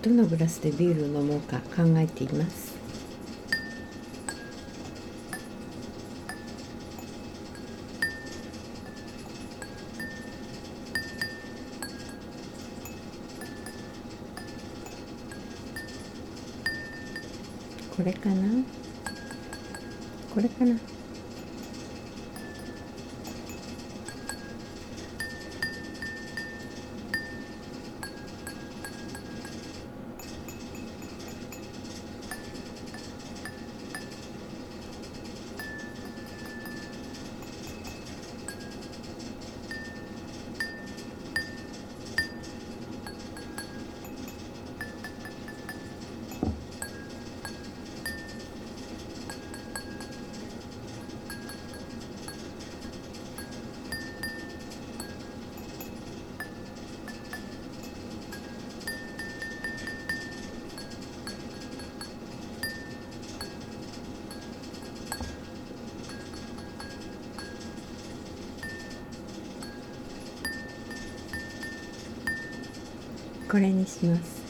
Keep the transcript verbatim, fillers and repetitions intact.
どのグラスでビールを飲もうか考えています。これかな、これかな。これにします。